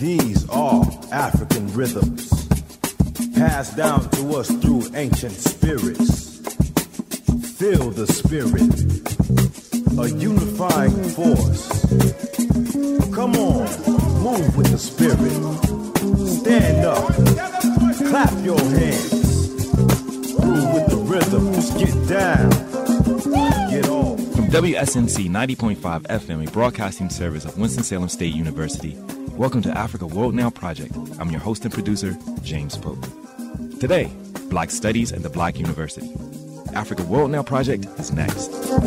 These are African rhythms, passed down to us through ancient spirits. Feel the spirit, a unifying force. Come on, move with the spirit. Stand up, clap your hands. Groove with the rhythms, get down, get off. From WSNC 90.5 FM, a broadcasting service of Winston-Salem State University, welcome to Africa World Now Project. I'm your host and producer, James Pope. Today, Black Studies at the Black University. Africa World Now Project is next.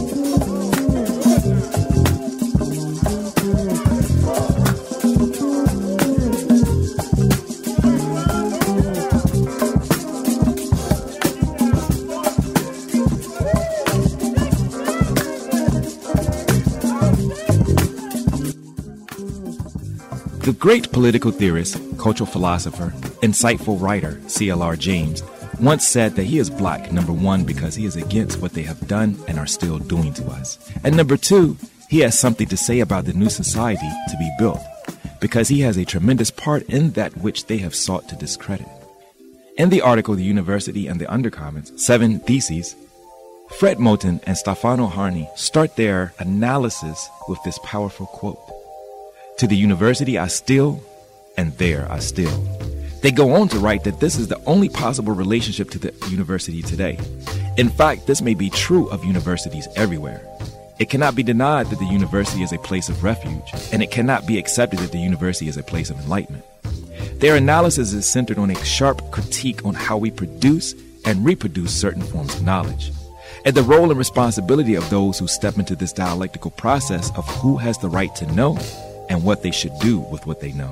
The great political theorist, cultural philosopher, insightful writer, C.L.R. James, once said that he is black, number one, because he is against what they have done and are still doing to us. And number two, he has something to say about the new society to be built, because he has a tremendous part in that which they have sought to discredit. In the article, The University and the Undercommons, 7 Theses, Fred Moten and Stefano Harney start their analysis with this powerful quote. To the university I still, and there I still. They go on to write that this is the only possible relationship to the university today. In fact, this may be true of universities everywhere. It cannot be denied that the university is a place of refuge, and it cannot be accepted that the university is a place of enlightenment. Their analysis is centered on a sharp critique on how we produce and reproduce certain forms of knowledge, and the role and responsibility of those who step into this dialectical process of who has the right to know and what they should do with what they know.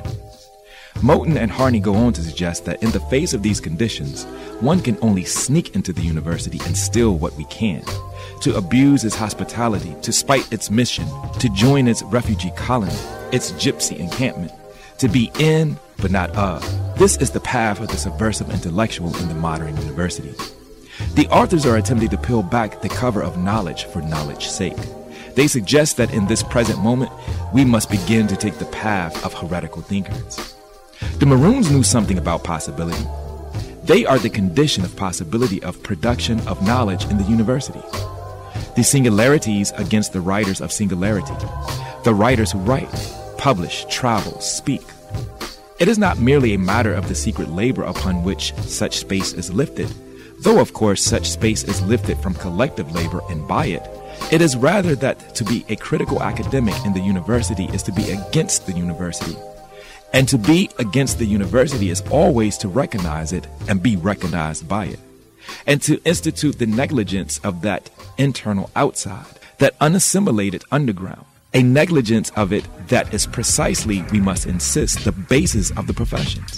Moten and Harney go on to suggest that in the face of these conditions, one can only sneak into the university and steal what we can, to abuse its hospitality, to spite its mission, to join its refugee colony, its gypsy encampment, to be in but not of. This is the path of the subversive intellectual in the modern university. The authors are attempting to peel back the cover of knowledge for knowledge's sake. They suggest that in this present moment, we must begin to take the path of heretical thinkers. The Maroons knew something about possibility. They are the condition of possibility of production of knowledge in the university. The singularities against the writers of singularity. The writers who write, publish, travel, speak. It is not merely a matter of the secret labor upon which such space is lifted, though of course such space is lifted from collective labor and by it. It is rather that to be a critical academic in the university is to be against the university. And to be against the university is always to recognize it and be recognized by it. And to institute the negligence of that internal outside, that unassimilated underground. A negligence of it that is precisely, we must insist, the basis of the professions.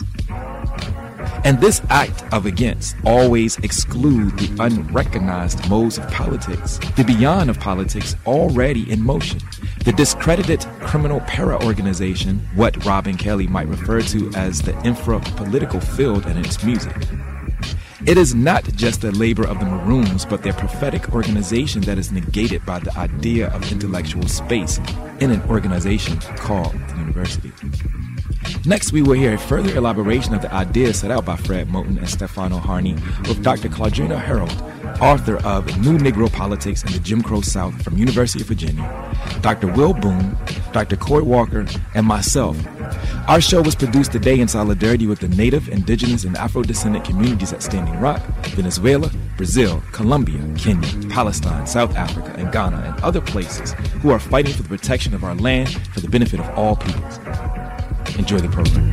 And this act of against always exclude the unrecognized modes of politics, the beyond of politics already in motion, the discredited criminal para-organization, what Robin Kelly might refer to as the infra-political field and its music. It is not just the labor of the Maroons, but their prophetic organization that is negated by the idea of intellectual space in an organization called the university. Next, we will hear a further elaboration of the ideas set out by Fred Moten and Stefano Harney with Dr. Claudrena Harold, author of New Negro Politics in the Jim Crow South from University of Virginia, Dr. Will Boone, Dr. Coy Walker, and myself. Our show was produced today in solidarity with the Native, Indigenous, and Afro-descendant communities at Standing Rock, Venezuela, Brazil, Colombia, Kenya, Palestine, South Africa, and Ghana, and other places who are fighting for the protection of our land for the benefit of all peoples. Enjoy the program.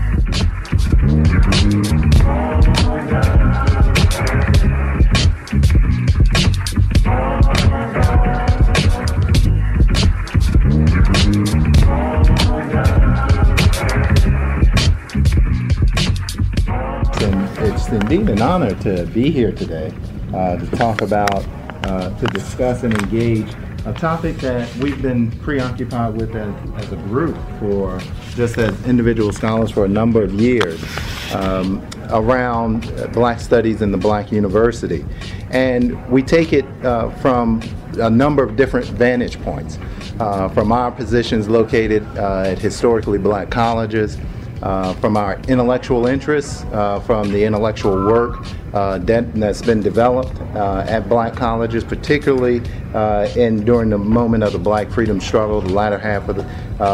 It's indeed an honor to be here today to talk about, to discuss and engage a topic that we've been preoccupied with as a group for, just as individual scholars, for a number of years around Black studies in the Black university. And we take it from a number of different vantage points. From our positions located at historically Black colleges, from our intellectual interests, from the intellectual work that's been developed at black colleges, particularly during the moment of the black freedom struggle, the latter half of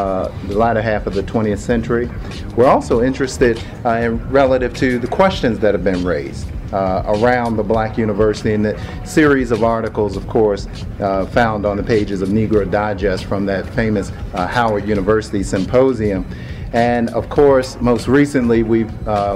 the 20th century. We're also interested relative to the questions that have been raised around the Black University, and the series of articles, of course, found on the pages of Negro Digest from that famous Howard University symposium. And of course, most recently, we've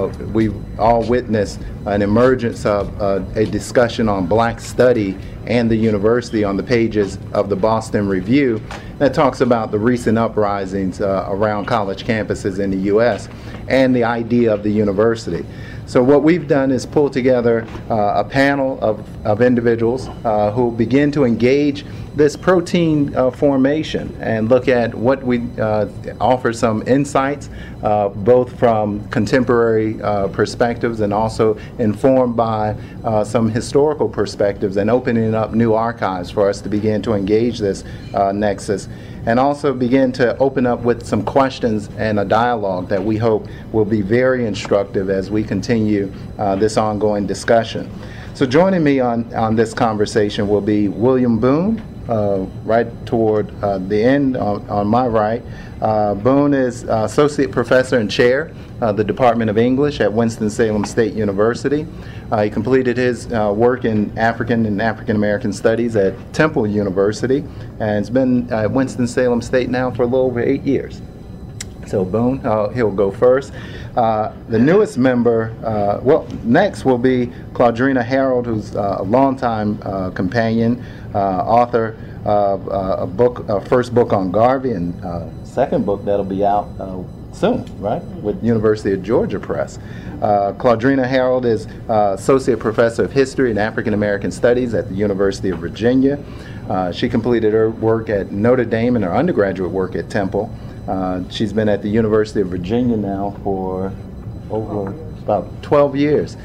all witnessed an emergence of a discussion on black study and the university on the pages of the Boston Review that talks about the recent uprisings around college campuses in the U.S. and the idea of the university. So what we've done is pull together a panel of individuals who begin to engage this protein formation and look at what we offer some insights, both from contemporary perspectives and also informed by some historical perspectives, and opening up new archives for us to begin to engage this nexus, and also begin to open up with some questions and a dialogue that we hope will be very instructive as we continue this ongoing discussion. So joining me on this conversation will be William Boone, right toward the end on my right. Boone is Associate Professor and Chair of the Department of English at Winston-Salem State University. He completed his work in African and African American Studies at Temple University, and has been at Winston-Salem State now for a little over 8 years. So Boone, he'll go first. The newest member, next will be Claudrena Harold, who's a longtime companion, author of a first book on Garvey, and second book that'll be out soon, right, with University of Georgia Press. Claudrena Harold is Associate Professor of History and African American Studies at the University of Virginia. She completed her work at Notre Dame and her undergraduate work at Temple. She's been at the University of Virginia now for over about 12 years.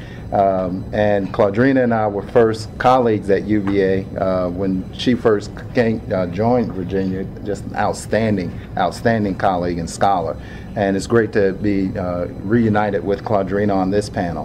And Claudrena and I were first colleagues at UVA when she first joined Virginia. Just an outstanding colleague and scholar. And it's great to be reunited with Claudrena on this panel.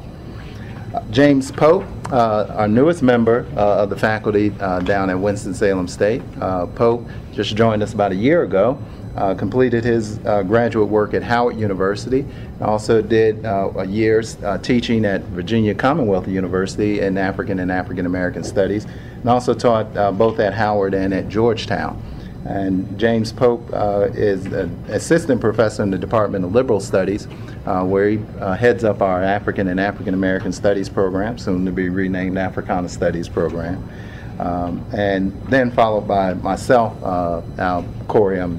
James Pope, our newest member of the faculty down at Winston-Salem State. Pope just joined us about a year ago. Completed his graduate work at Howard University. Also did a year's teaching at Virginia Commonwealth University in African and African American Studies, and also taught both at Howard and at Georgetown. And James Pope is an assistant professor in the Department of Liberal Studies, where he heads up our African and African American Studies program, soon to be renamed Africana Studies program. And then followed by myself. Now, Corey, I'm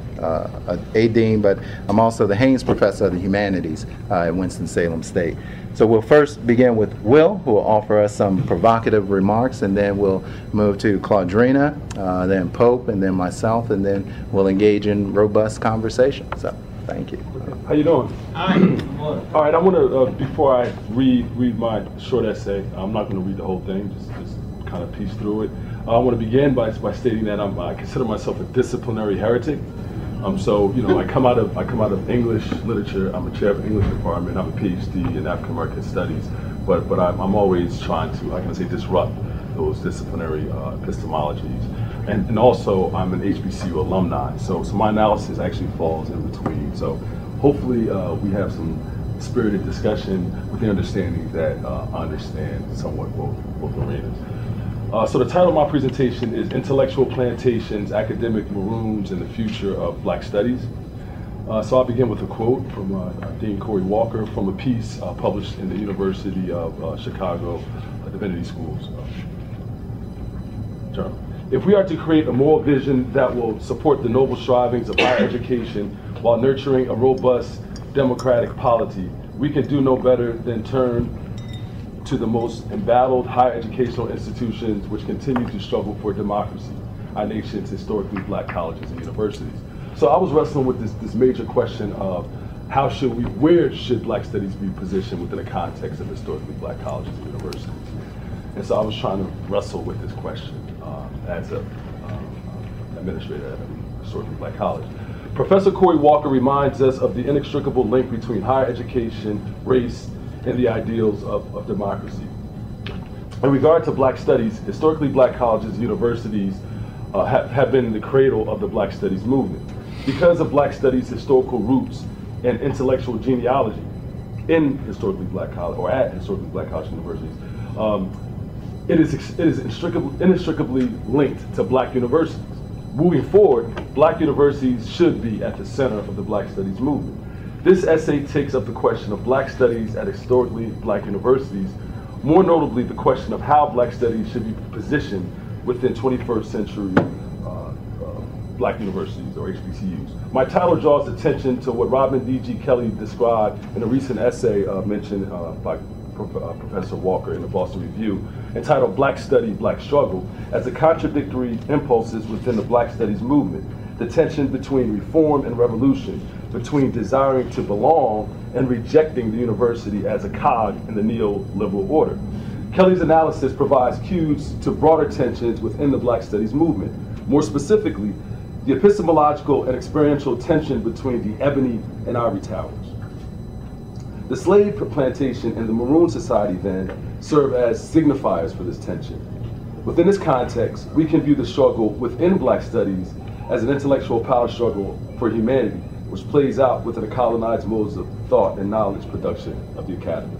a dean, but I'm also the Haynes Professor of the Humanities at Winston-Salem State. So we'll first begin with Will, who will offer us some provocative remarks, and then we'll move to Claudrena, then Pope, and then myself, and then we'll engage in robust conversation. So, thank you. How you doing? All right, I want to, before I read my short essay, I'm not going to read the whole thing, just kind of piece through it. I want to begin by stating that I consider myself a disciplinary heretic. So I come out of English literature. I'm a chair of the English department. I'm a PhD in African American Studies, but I'm always trying to, how can I say, disrupt those disciplinary epistemologies. And also I'm an HBCU alumni. So my analysis actually falls in between. So hopefully we have some spirited discussion with the understanding that I understand somewhat both arenas. So the title of my presentation is Intellectual Plantations, Academic Maroons, and the Future of Black Studies. So I'll begin with a quote from Dean Corey Walker from a piece published in the University of Chicago Divinity School's journal. If we are to create a moral vision that will support the noble strivings of higher education while nurturing a robust democratic polity, we can do no better than turn to the most embattled higher educational institutions which continue to struggle for democracy, our nation's historically black colleges and universities. So I was wrestling with this major question of where should black studies be positioned within the context of historically black colleges and universities? And so I was trying to wrestle with this question as an administrator at a historically black college. Professor Corey Walker reminds us of the inextricable link between higher education, race, and the ideals of democracy. In regard to Black studies, historically Black colleges and universities have been the cradle of the Black studies movement. Because of Black studies' historical roots and intellectual genealogy in historically Black college or at historically Black college universities, it is inextricably linked to Black universities. Moving forward, Black universities should be at the center of the Black studies movement. This essay takes up the question of Black studies at historically Black universities, more notably the question of how Black studies should be positioned within 21st century Black universities or HBCUs. My title draws attention to what Robin D.G. Kelly described in a recent essay mentioned by Professor Walker in the Boston Review, entitled Black Study, Black Struggle, as the contradictory impulses within the Black studies movement, the tension between reform and revolution, between desiring to belong and rejecting the university as a cog in the neoliberal order. Kelly's analysis provides cues to broader tensions within the Black studies movement. More specifically, the epistemological and experiential tension between the ebony and ivory towers. The slave plantation and the Maroon Society then serve as signifiers for this tension. Within this context, we can view the struggle within Black studies as an intellectual power struggle for humanity, which plays out within the colonized modes of thought and knowledge production of the academy.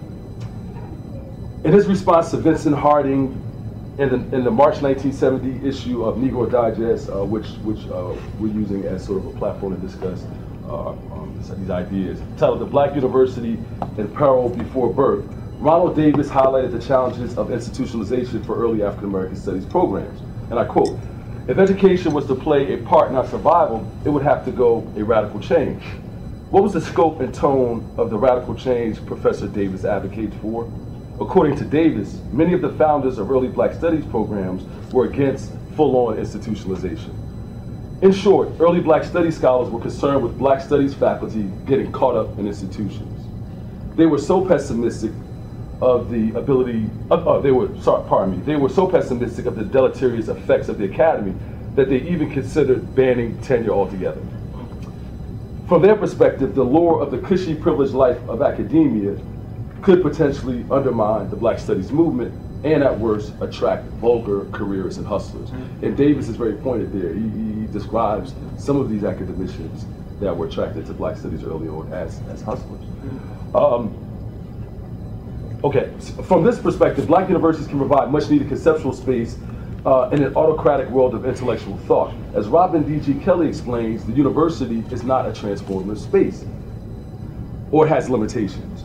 In his response to Vincent Harding in the March 1970 issue of Negro Digest, which we're using as sort of a platform to discuss these ideas, titled The Black University in Peril Before Birth, Ronald Davis highlighted the challenges of institutionalization for early African American studies programs. And I quote, "If education was to play a part in our survival, it would have to go a radical change." What was the scope and tone of the radical change Professor Davis advocates for? According to Davis, many of the founders of early Black studies programs were against full-on institutionalization. In short, early Black studies scholars were concerned with Black studies faculty getting caught up in institutions. They were so pessimistic of the ability, they were so pessimistic of the deleterious effects of the academy that they even considered banning tenure altogether. From their perspective, the lure of the cushy, privileged life of academia could potentially undermine the Black studies movement and at worst attract vulgar careerists and hustlers. And Davis is very pointed there. He describes some of these academicians that were attracted to Black studies early on as hustlers. Okay, from this perspective, Black universities can provide much needed conceptual space in an autocratic world of intellectual thought. As Robin D.G. Kelly explains, the university is not a transformative space, or it has limitations.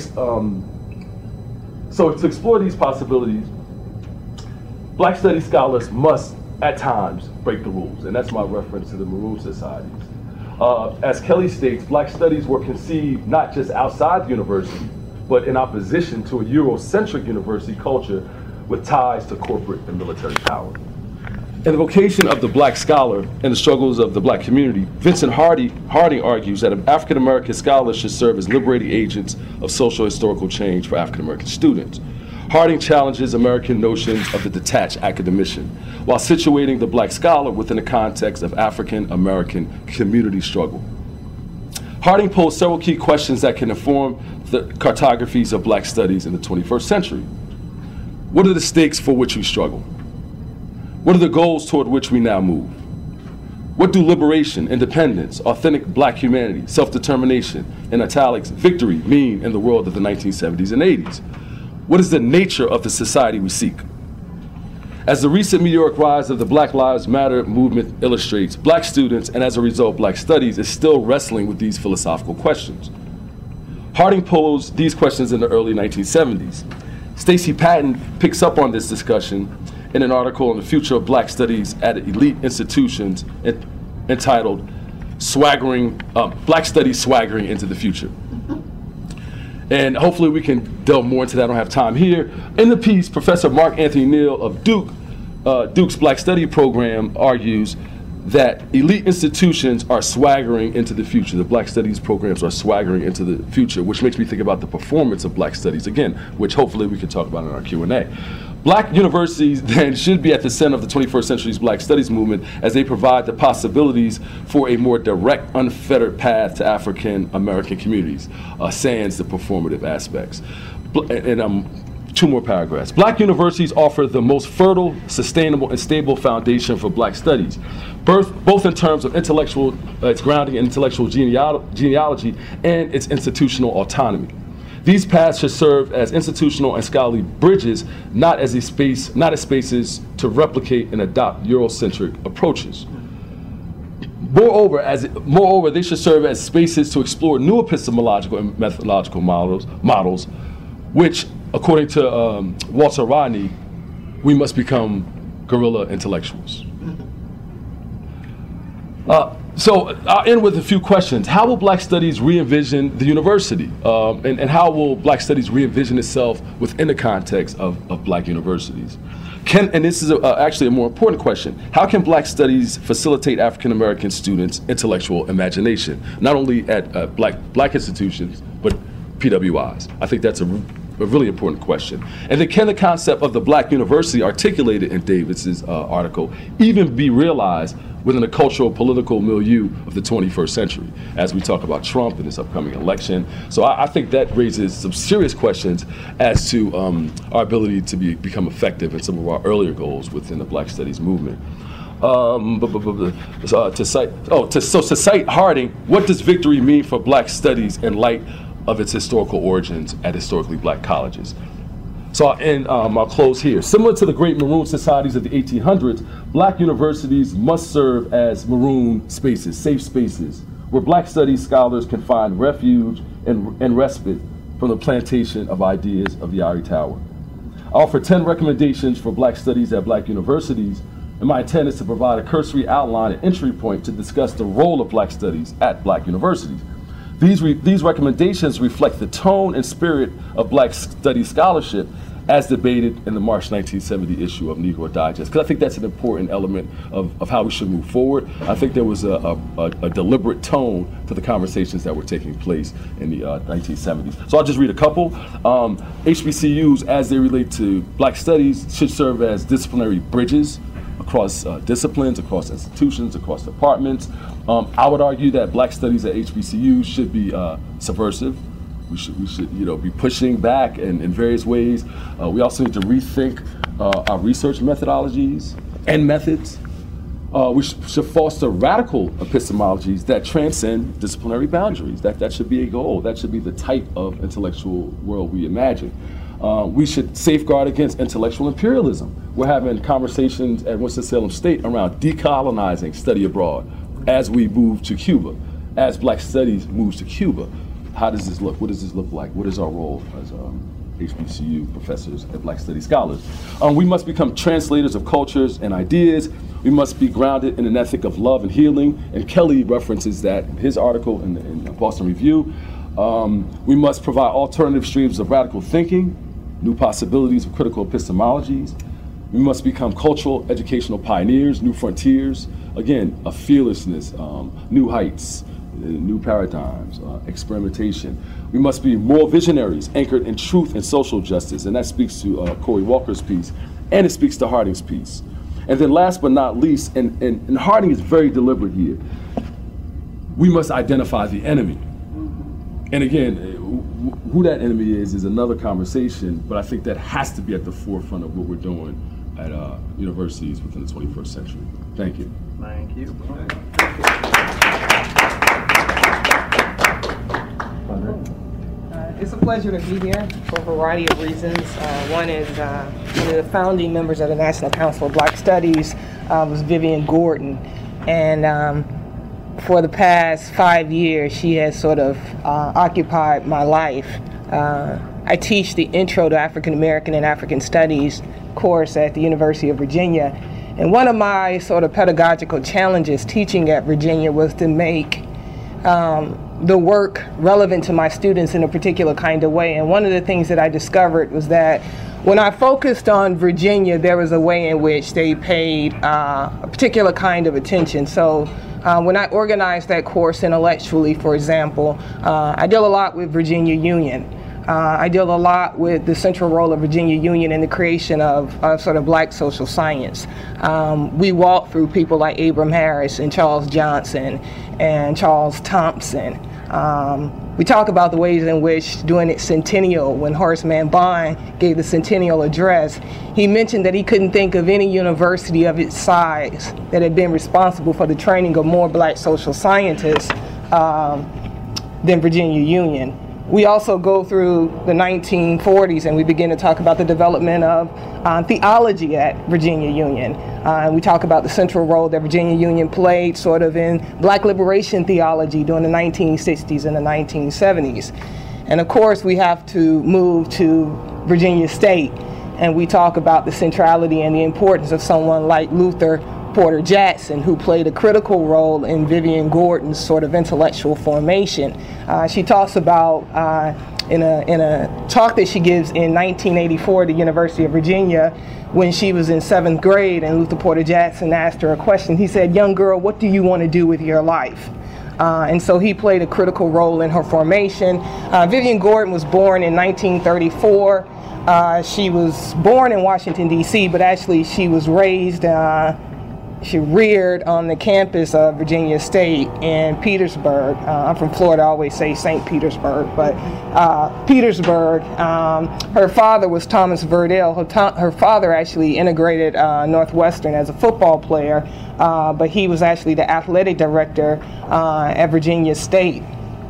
So to explore these possibilities, Black studies scholars must, at times, break the rules, and that's my reference to the Maroon Societies. As Kelly states, Black studies were conceived not just outside the university, but in opposition to a Eurocentric university culture with ties to corporate and military power. In the vocation of the Black scholar and the struggles of the Black community, Vincent Harding argues that African American scholars should serve as liberating agents of social historical change for African American students. Harding challenges American notions of the detached academician, while situating the Black scholar within the context of African American community struggle. Harding posed several key questions that can inform the cartographies of Black studies in the 21st century. What are the stakes for which we struggle? What are the goals toward which we now move? What do liberation, independence, authentic Black humanity, self-determination, in italics, victory mean in the world of the 1970s and 80s? What is the nature of the society we seek? As the recent meteoric rise of the Black Lives Matter movement illustrates, Black students, and as a result, Black studies, is still wrestling with these philosophical questions. Harding posed these questions in the early 1970s. Stacey Patton picks up on this discussion in an article on the future of Black studies at elite institutions entitled Black Studies Swaggering into the Future. And hopefully we can delve more into that. I don't have time here. In the piece, Professor Mark Anthony Neal of Duke's Black Study program argues that elite institutions are swaggering into the future. The Black Studies programs are swaggering into the future, which makes me think about the performance of Black Studies, again, which hopefully we can talk about in our Q&A. Black universities then should be at the center of the 21st century's Black Studies movement, as they provide the possibilities for a more direct, unfettered path to African American communities, sans the performative aspects. Two more paragraphs. Black universities offer the most fertile, sustainable, and stable foundation for Black studies, both in terms of its grounding in intellectual genealogy and its institutional autonomy. These paths should serve as institutional and scholarly bridges, not as spaces to replicate and adopt Eurocentric approaches. Moreover, they should serve as spaces to explore new epistemological and methodological models, which, according to Walter Rodney, we must become guerrilla intellectuals. So I'll end with a few questions. How will Black Studies re-envision the university? And how will Black Studies re-envision itself within the context of Black universities? And this is actually a more important question, how can Black Studies facilitate African American students' intellectual imagination, not only at black institutions, but PWIs? I think that's a really important question. And then can the concept of the Black university articulated in Davis's article even be realized within the cultural political milieu of the 21st century, as we talk about Trump and this upcoming election? So I think that raises some serious questions as to our ability to become effective in some of our earlier goals within the Black Studies movement. To cite Harding, what does victory mean for Black Studies in light of its historical origins at historically Black colleges? So I'll close here. Similar to the great Maroon societies of the 1800s, Black universities must serve as maroon spaces, safe spaces, where Black Studies scholars can find refuge and respite from the plantation of ideas of the ivory tower. I offer 10 recommendations for Black Studies at Black universities, and my intent is to provide a cursory outline and entry point to discuss the role of Black Studies at Black universities. These recommendations reflect the tone and spirit of Black Studies scholarship as debated in the March 1970 issue of Negro Digest, because I think that's an important element of how we should move forward. I think there was a deliberate tone to the conversations that were taking place in the 1970s. So I'll just read a couple. HBCUs, as they relate to Black Studies, should serve as disciplinary bridges across disciplines, across institutions, across departments. I would argue that Black Studies at HBCUs should be subversive. We should be pushing back in various ways. We also need to rethink our research methodologies and methods. We should foster radical epistemologies that transcend disciplinary boundaries. That should be a goal. That should be the type of intellectual world we imagine. We should safeguard against intellectual imperialism. We're having conversations at Winston-Salem State around decolonizing study abroad as we move to Cuba, as Black Studies moves to Cuba. How does this look? What does this look like? What is our role as HBCU professors and Black Studies scholars? We must become translators of cultures and ideas. We must be grounded in an ethic of love and healing. And Kelly references that in his article in the Boston Review. We must provide alternative streams of radical thinking, new possibilities of critical epistemologies. We must become cultural, educational pioneers, new frontiers, again, of fearlessness, new heights, new paradigms, experimentation. We must be moral visionaries anchored in truth and social justice, and that speaks to Corey Walker's piece, and it speaks to Harding's piece. And then last but not least, and Harding is very deliberate here, we must identify the enemy. And again, who that enemy is another conversation, but I think that has to be at the forefront of what we're doing at universities within the 21st century. Thank you. Thank you. It's a pleasure to be here for a variety of reasons. One is one of the founding members of the National Council of Black Studies was Vivian Gordon. And for the past 5 years, she has sort of occupied my life. I teach the Intro to African American and African Studies course at the University of Virginia. And one of my sort of pedagogical challenges teaching at Virginia was to make the work relevant to my students in a particular kind of way. And one of the things that I discovered was that When I focused on Virginia, there was a way in which they paid a particular kind of attention. So when I organized that course intellectually, for example, I deal a lot with Virginia Union. I deal a lot with the central role of Virginia Union in the creation of sort of black social science. We walk through people like Abram Harris and Charles Johnson and Charles Thompson. We talk about the ways in which during its centennial, when Horace Mann Bond gave the centennial address, he mentioned that he couldn't think of any university of its size that had been responsible for the training of more black social scientists than Virginia Union. We also go through the 1940s and we begin to talk about the development of theology at Virginia Union. And we talk about the central role that Virginia Union played sort of in black liberation theology during the 1960s and the 1970s. And of course we have to move to Virginia State and we talk about the centrality and the importance of someone like Luther Porter Jackson, who played a critical role in Vivian Gordon's sort of intellectual formation. She talks about, in a talk that she gives in 1984 at the University of Virginia, when she was in 7th grade and Luther Porter Jackson asked her a question. He said, "Young girl, what do you want to do with your life?" And so he played a critical role in her formation. Vivian Gordon was born in 1934. She was born in Washington, D.C., but actually she was raised she reared on the campus of Virginia State in Petersburg. I'm from Florida, I always say St. Petersburg, but Petersburg. Her father was Thomas Verdell. Her father actually integrated Northwestern as a football player, but he was actually the athletic director at Virginia State.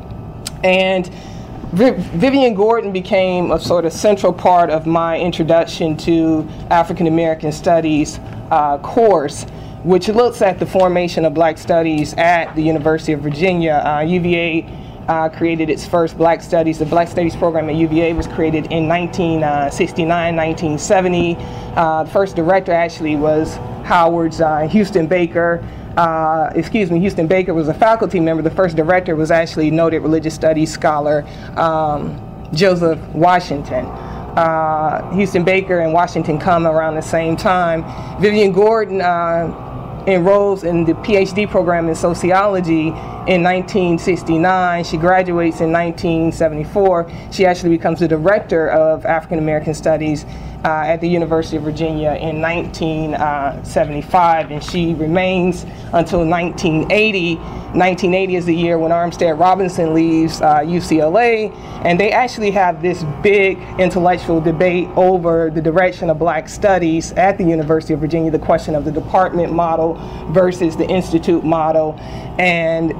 And Vivian Gordon became a sort of central part of my introduction to African American Studies course, which looks at the formation of black studies at the University of Virginia. UVA created its first black studies. The black studies program at UVA was created in 1969, 1970. The first director actually was Howard's Houston Baker. Houston Baker was a faculty member. The first director was actually noted religious studies scholar Joseph Washington. Houston Baker and Washington come around the same time. Vivian Gordon enrolls in the PhD program in sociology in 1969. She graduates in 1974. She actually becomes the director of African American Studies at the University of Virginia in 1975, and she remains until 1980. 1980 is the year when Armstead Robinson leaves UCLA, and they actually have this big intellectual debate over the direction of black studies at the University of Virginia, the question of the department model versus the institute model. And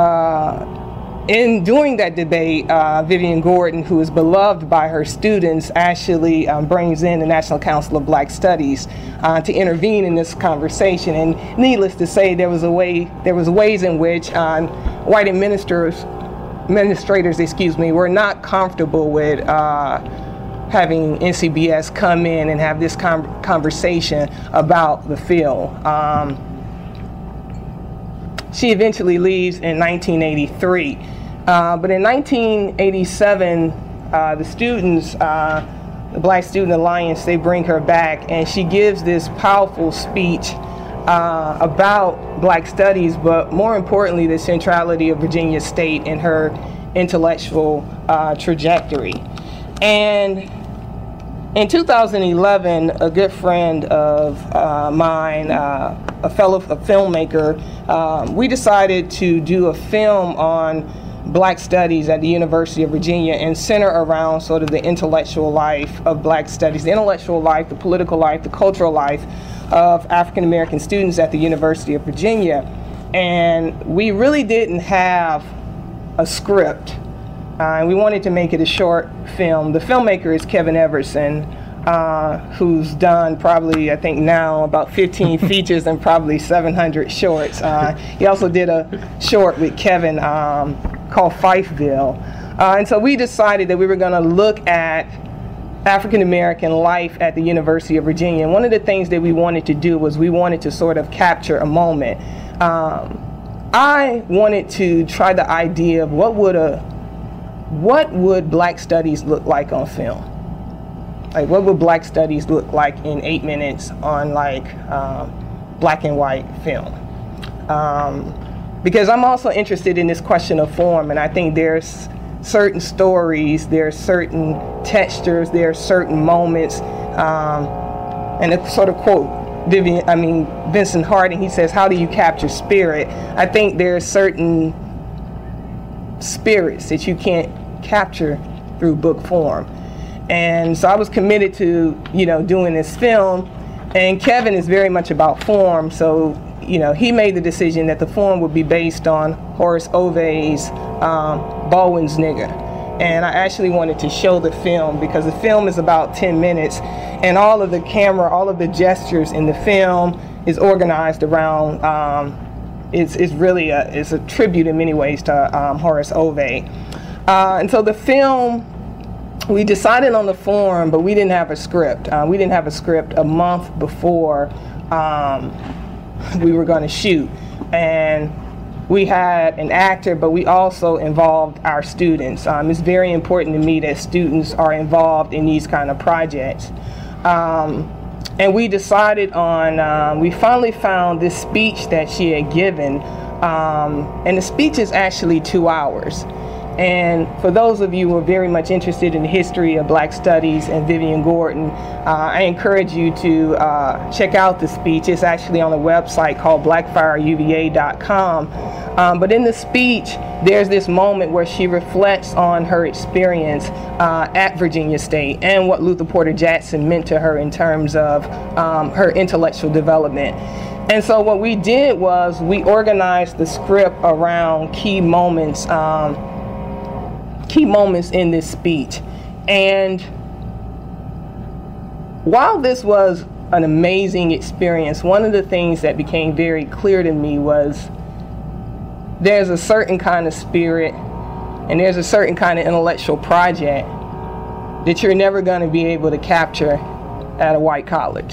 in doing that debate, Vivian Gordon, who is beloved by her students, actually brings in the National Council of Black Studies to intervene in this conversation. And needless to say, there was ways in which white administrators, were not comfortable with having NCBS come in and have this conversation about the field. She eventually leaves in 1983. But in 1987, the students, the Black Student Alliance, they bring her back, and she gives this powerful speech about black studies, but more importantly, the centrality of Virginia State in her intellectual trajectory. And in 2011, a good friend of mine, a filmmaker, we decided to do a film on black studies at the University of Virginia and center around sort of the intellectual life of black studies, the intellectual life, the political life, the cultural life of African American students at the University of Virginia. And we really didn't have a script. We wanted to make it a short film. The filmmaker is Kevin Everson, who's done probably, I think now, about 15 features and probably 700 shorts. He also did a short with Kevin called Fifeville. And so we decided that we were going to look at African American life at the University of Virginia. And one of the things that we wanted to do was we wanted to sort of capture a moment. I wanted to try the idea of what would black studies look like on film. like what would Black Studies look like in 8 minutes on like black and white film? Because I'm also interested in this question of form, and I think there's certain stories, there's certain textures, there are certain moments, and to sort of quote Vincent Harding, he says, how do you capture spirit? I think there are certain spirits that you can't capture through book form. And so I was committed to, doing this film, and Kevin is very much about form, so, he made the decision that the form would be based on Horace Ove's Baldwin's Nigger. And I actually wanted to show the film because the film is about 10 minutes, and all of the camera, all of the gestures in the film is organized around, it's really it's a tribute in many ways to Horace Ove. And so the film, we decided on the form, but we didn't have a script. We didn't have a script a month before we were going to shoot. And we had an actor, but we also involved our students. It's very important to me that students are involved in these kind of projects. And we decided on, we finally found this speech that she had given, and the speech is actually 2 hours. And for those of you who are very much interested in the history of Black Studies and Vivian Gordon, I encourage you to check out the speech. It's actually on a website called blackfireuva.com. But in the speech, there's this moment where she reflects on her experience at Virginia State and what Luther Porter Jackson meant to her in terms of her intellectual development. And so what we did was we organized the script around key moments in this speech. And while this was an amazing experience, one of the things that became very clear to me was there's a certain kind of spirit and there's a certain kind of intellectual project that you're never going to be able to capture at a white college.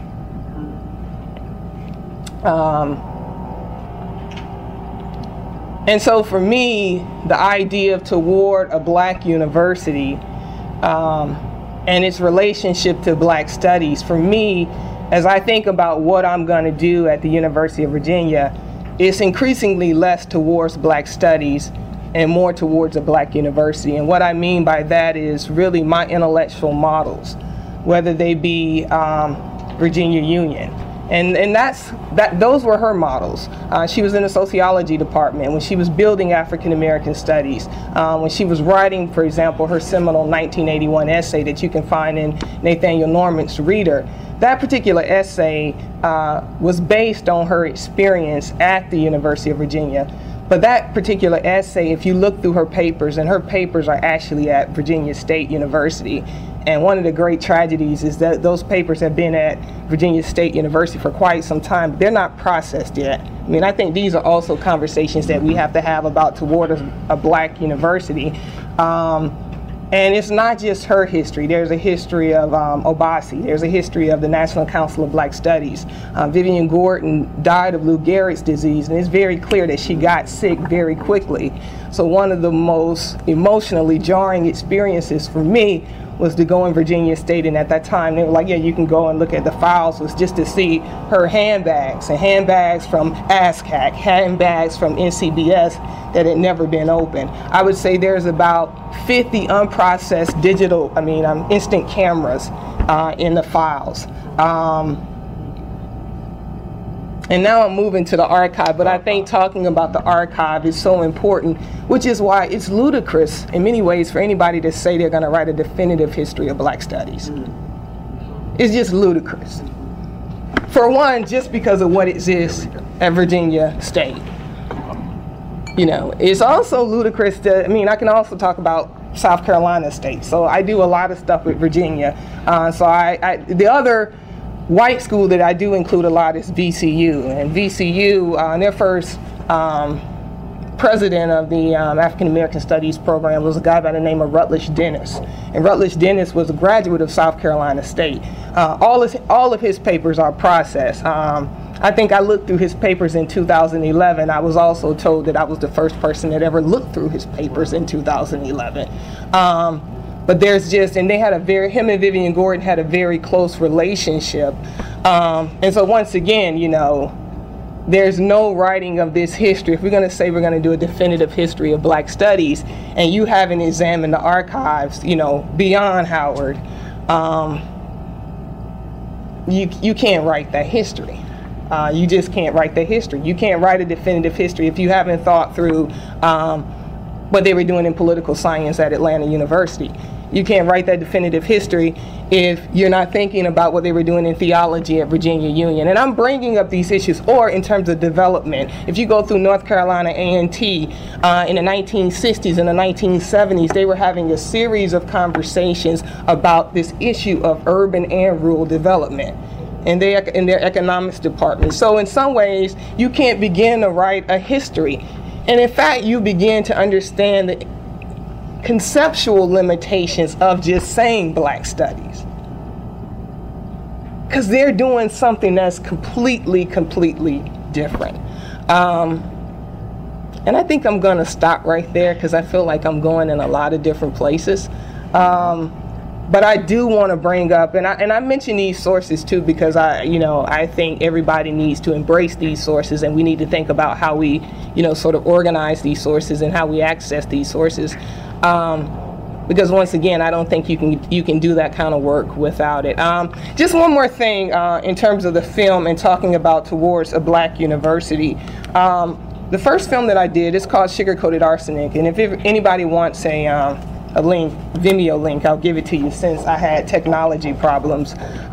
And so for me, the idea of Toward a Black University and its relationship to Black Studies, for me, as I think about what I'm going to do at the University of Virginia, it's increasingly less towards Black Studies and more towards a Black university. And what I mean by that is really my intellectual models, whether they be Virginia Union. And those were her models. She was in the sociology department when she was building African American studies, when she was writing, for example, her seminal 1981 essay that you can find in Nathaniel Norman's Reader. That particular essay was based on her experience at the University of Virginia. But that particular essay, if you look through her papers, and her papers are actually at Virginia State University, and one of the great tragedies is that those papers have been at Virginia State University for quite some time, but they're not processed yet. I mean, I think these are also conversations that we have to have about Toward a Black University. And it's not just her history. There's a history of Obasi. There's a history of the National Council of Black Studies. Vivian Gordon died of Lou Gehrig's disease, and it's very clear that she got sick very quickly. So one of the most emotionally jarring experiences for me was to go in Virginia State, and at that time they were like, yeah, you can go and look at the files, was just to see her handbags, and handbags from ASCAC, handbags from NCBS that had never been opened. I would say there's about 50 unprocessed instant cameras in the files. And now I'm moving to the archive, but I think talking about the archive is so important, which is why it's ludicrous in many ways for anybody to say they're going to write a definitive history of Black Studies. It's just ludicrous. For one, just because of what exists at Virginia State. It's also ludicrous to, I can also talk about South Carolina State. So I do a lot of stuff with Virginia. The other white school that I do include a lot is VCU, and VCU, their first president of the African American Studies program was a guy by the name of Rutledge Dennis, and Rutledge Dennis was a graduate of South Carolina State. All of his papers are processed. I think I looked through his papers in 2011. I was also told that I was the first person that ever looked through his papers in 2011. But there's just, and they had him and Vivian Gordon had a very close relationship. And so once again, there's no writing of this history. If we're going to say we're going to do a definitive history of Black studies, and you haven't examined the archives, beyond Howard, you can't write that history. You just can't write that history. You can't write a definitive history if you haven't thought through what they were doing in political science at Atlanta University. You can't write that definitive history if you're not thinking about what they were doing in theology at Virginia Union. And I'm bringing up these issues, or in terms of development. If you go through North Carolina A&T in the 1960s and the 1970s, they were having a series of conversations about this issue of urban and rural development in their economics department. So in some ways, you can't begin to write a history. And in fact, you begin to understand the conceptual limitations of just saying Black studies, because they're doing something that's completely different. And I think I'm going to stop right there, because I feel like I'm going in a lot of different places. But I do want to bring up, and I mention these sources too, because I think everybody needs to embrace these sources, and we need to think about how we, sort of organize these sources and how we access these sources. Because once again, I don't think you can do that kind of work without it. Just one more thing in terms of the film and talking about Towards a Black University. The first film that I did is called Sugar-Coated Arsenic, and if anybody wants a link, Vimeo link, I'll give it to you, since I had technology problems.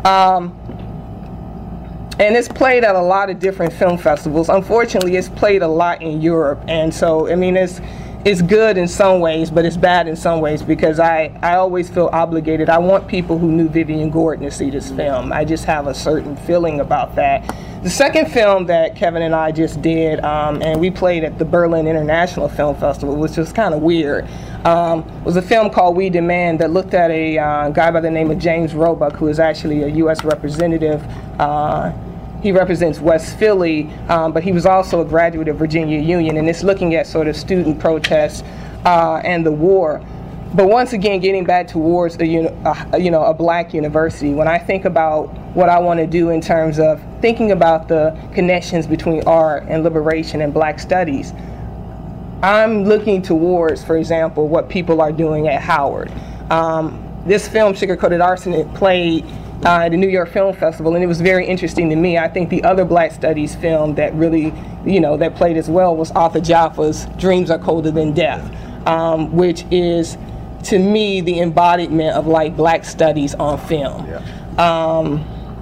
And it's played at a lot of different film festivals. Unfortunately, it's played a lot in Europe, and so it's good in some ways, but it's bad in some ways, because I always feel obligated. I want people who knew Vivian Gordon to see this film. I just have a certain feeling about that. The second film that Kevin and I just did, and we played at the Berlin International Film Festival, which was kind of weird, was a film called We Demand, that looked at a guy by the name of James Roebuck, who is actually a U.S. representative. He represents West Philly, but he was also a graduate of Virginia Union, and it's looking at sort of student protests and the war. But once again, getting back towards a Black university, when I think about what I want to do in terms of thinking about the connections between art and liberation and Black studies, I'm looking towards, for example, what people are doing at Howard. This film, Sugar-Coated Arsenic, played at the New York Film Festival, and it was very interesting to me. I think the other Black studies film that really, that played as well was Arthur Jafa's Dreams Are Colder Than Death, which is, to me, the embodiment of like Black studies on film. Yeah.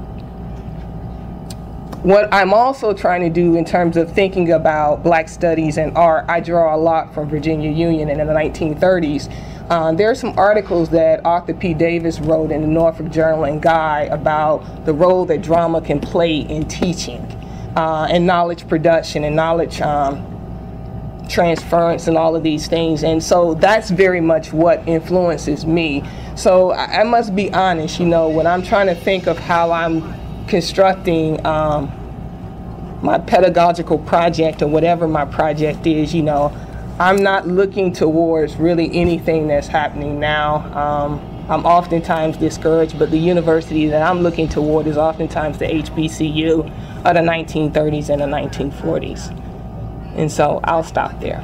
What I'm also trying to do in terms of thinking about Black studies and art, I draw a lot from Virginia Union in the 1930s. There are some articles that Arthur P. Davis wrote in the Norfolk Journal and Guide about the role that drama can play in teaching and knowledge production and knowledge transference and all of these things. And so that's very much what influences me. So I must be honest, when I'm trying to think of how I'm constructing my pedagogical project or whatever my project is, I'm not looking towards really anything that's happening now. I'm oftentimes discouraged, but the university that I'm looking toward is oftentimes the HBCU of the 1930s and the 1940s. And so I'll stop there.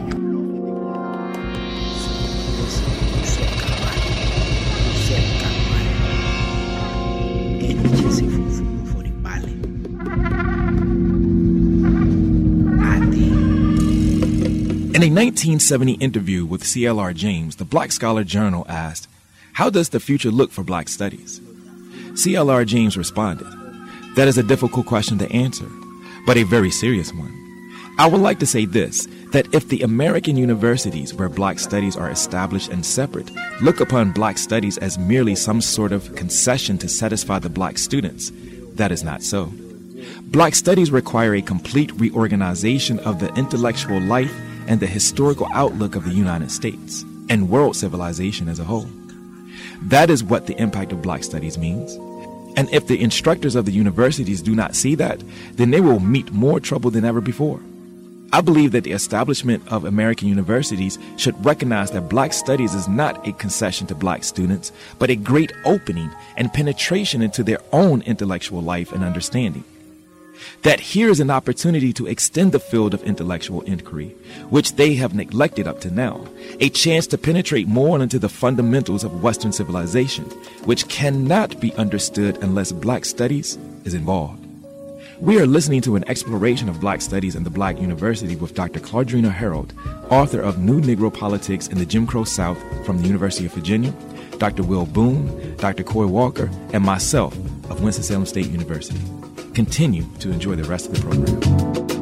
In a 1970 interview with CLR James, the Black Scholar Journal asked, "How does the future look for Black studies?" CLR James responded, "That is a difficult question to answer, but a very serious one. I would like to say this, that if the American universities where Black studies are established and separate look upon Black studies as merely some sort of concession to satisfy the Black students, that is not so. Black studies require a complete reorganization of the intellectual life and the historical outlook of the United States and world civilization as a whole. That is what the impact of Black studies means. And if the instructors of the universities do not see that, then they will meet more trouble than ever before. I believe that the establishment of American universities should recognize that Black studies is not a concession to Black students, but a great opening and penetration into their own intellectual life and understanding. That here is an opportunity to extend the field of intellectual inquiry, which they have neglected up to now, a chance to penetrate more into the fundamentals of Western civilization, which cannot be understood unless Black studies is involved. We are listening to an exploration of Black studies and the Black University with Dr. Claudrena Harold, author of New Negro Politics in the Jim Crow South from the University of Virginia, Dr. Will Boone, Dr. Coy Walker, and myself of Winston-Salem State University. Continue to enjoy the rest of the program.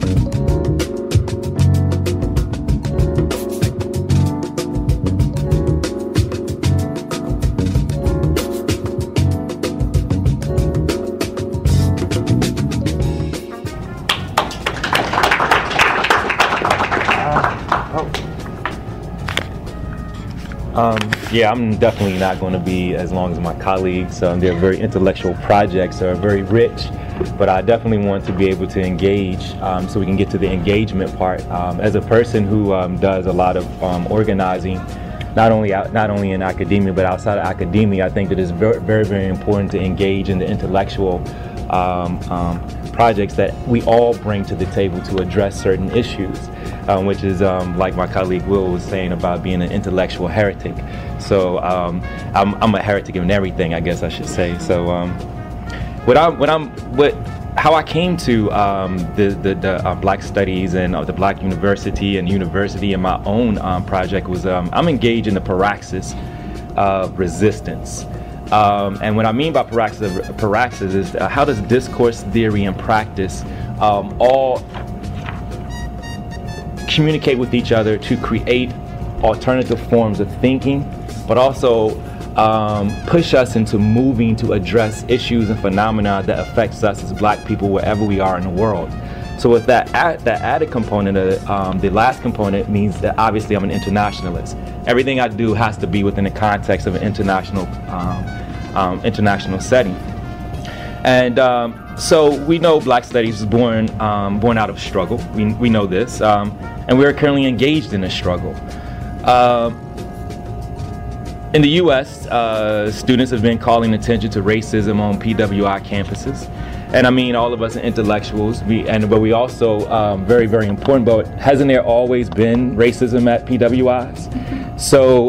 Yeah, I'm definitely not going to be as long as my colleagues. They're very intellectual projects, are very rich, but I definitely want to be able to engage so we can get to the engagement part. As a person who does a lot of organizing, not only in academia but outside of academia, I think that it's very, very, very important to engage in the intellectual projects that we all bring to the table to address certain issues, which is like my colleague Will was saying about being an intellectual heretic. So I'm a heretic in everything, I guess I should say. So how I came to the Black Studies and the Black University and my own project was I'm engaged in the praxis of resistance. And what I mean by praxis is how does discourse, theory, and practice all communicate with each other to create alternative forms of thinking, but also push us into moving to address issues and phenomena that affects us as Black people wherever we are in the world. So with that added component, the last component means that obviously I'm an internationalist. Everything I do has to be within the context of an international setting. And so we know Black Studies was born out of struggle. We know this, and we are currently engaged in a struggle. In the U.S., students have been calling attention to racism on PWI campuses. And I mean, all of us are intellectuals, but we also, very, very important, but hasn't there always been racism at PWIs?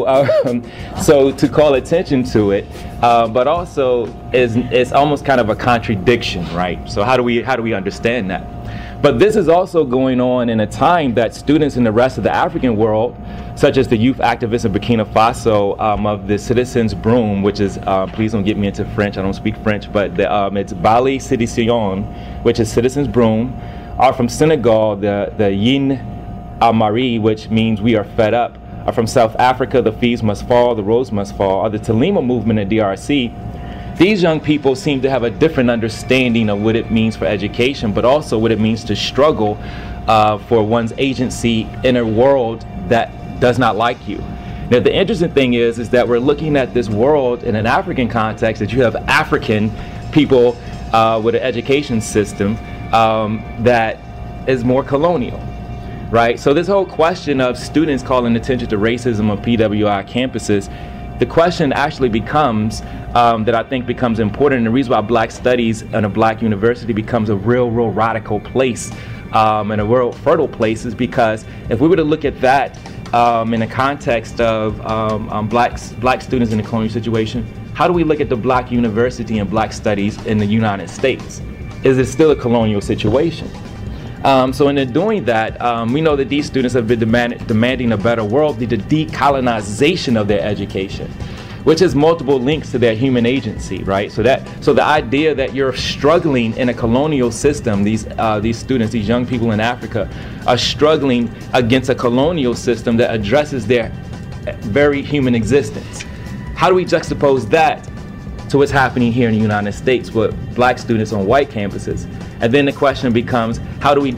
So to call attention to it, but also it's almost kind of a contradiction, right? So how do we understand that? But this is also going on in a time that students in the rest of the African world, such as the youth activists in Burkina Faso of the Citizens Broom, which is, please don't get me into French, I don't speak French, but it's Bali Citizen, which is Citizens Broom, are from Senegal, the Yin Amari, which means we are fed up, are from South Africa, the Fees Must Fall, the Rose Must Fall, are the Talima movement in DRC. These young people seem to have a different understanding of what it means for education, but also what it means to struggle for one's agency in a world that does not like you. Now, the interesting thing is that we're looking at this world in an African context, that you have African people with an education system that is more colonial, right? So this whole question of students calling attention to racism on PWI campuses, the question actually becomes, that I think becomes important, and the reason why Black Studies and a Black University becomes a real radical place and a real fertile place is because if we were to look at that in the context of black students in the colonial situation, how do we look at the Black University and Black Studies in the United States? Is it still a colonial situation? So in doing that, we know that these students have been demanding a better world, the decolonization of their education, which has multiple links to their human agency, right? So the idea that you're struggling in a colonial system, these students, these young people in Africa, are struggling against a colonial system that addresses their very human existence. How do we juxtapose that to what's happening here in the United States with Black students on white campuses? And then the question becomes, how do we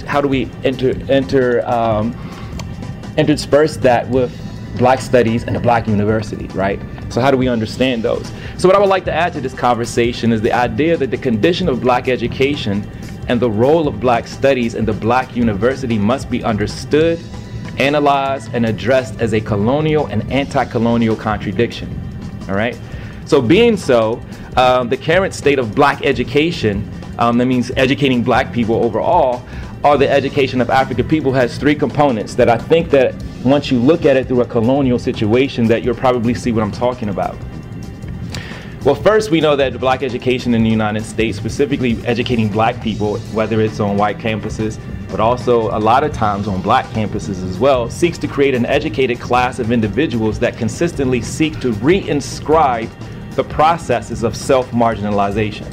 intersperse that with Black Studies and the Black University, right? So how do we understand those? So what I would like to add to this conversation is the idea that the condition of Black education and the role of black studies in the black university must be understood, analyzed, and addressed as a colonial and anti-colonial contradiction. All right? So being so, the current state of black education, that means educating black people overall, or the education of African people, has three components that I think that once you look at it through a colonial situation, that you'll probably see what I'm talking about. Well, first, we know that the black education in the United States, specifically educating black people, whether it's on white campuses, but also a lot of times on black campuses as well, seeks to create an educated class of individuals that consistently seek to reinscribe the processes of self-marginalization.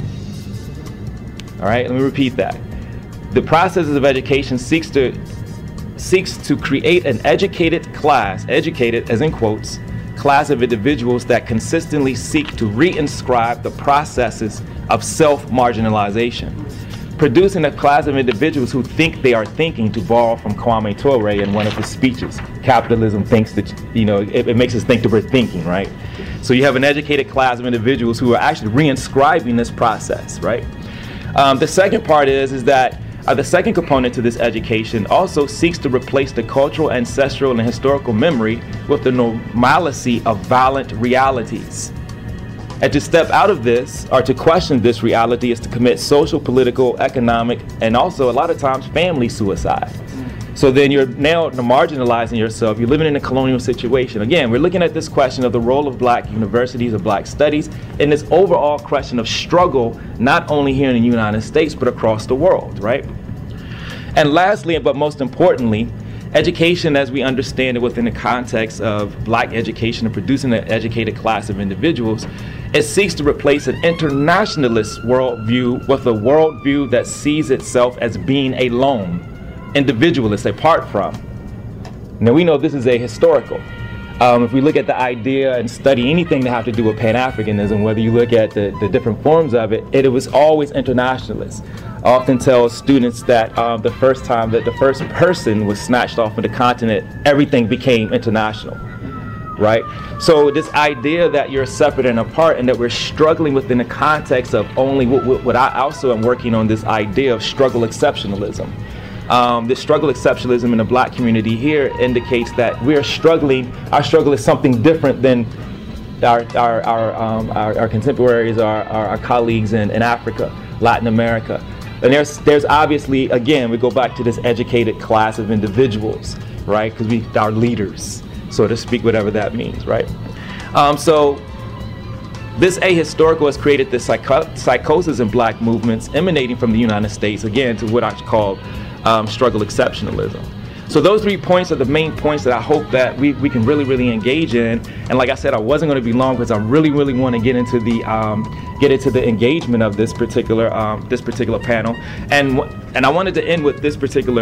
All right, let me repeat that. The processes of education seeks to create an educated class, educated as in quotes, class of individuals that consistently seek to reinscribe the processes of self-marginalization, producing a class of individuals who think they are thinking, to borrow from Kwame Ture in one of his speeches. Capitalism thinks that, it makes us think that we're thinking, right? So you have an educated class of individuals who are actually reinscribing this process, right? The second part is that the second component to this education also seeks to replace the cultural, ancestral, and historical memory with the normalcy of violent realities. And to step out of this, or to question this reality, is to commit social, political, economic, and also a lot of times family suicide. So then you're now marginalizing yourself. You're living in a colonial situation. Again, we're looking at this question of the role of black universities or black studies in this overall question of struggle, not only here in the United States, but across the world, right? And lastly, but most importantly, education as we understand it within the context of black education and producing an educated class of individuals, it seeks to replace an internationalist worldview with a worldview that sees itself as being alone, individualist, apart from. Now we know this is ahistorical. If we look at the idea and study anything that have to do with Pan-Africanism, whether you look at the different forms of it, it was always internationalist. I often tell students that the first time that the first person was snatched off of the continent, everything became international, right? So this idea that you're separate and apart and that we're struggling within the context of only what I also am working on, this idea of struggle exceptionalism. This struggle exceptionalism in the black community here indicates that we are struggling. Our struggle is something different than our contemporaries, our colleagues in Africa, Latin America. And there's obviously, again, we go back to this educated class of individuals, right? Because we are leaders, so to speak, whatever that means, right? So this ahistorical has created this psychosis in black movements emanating from the United States, again, to what I call struggle exceptionalism. So those 3 points are the main points that I hope that we can really engage in. And like I said, I wasn't going to be long because I really want to get into the engagement of this particular panel. And I wanted to end with this particular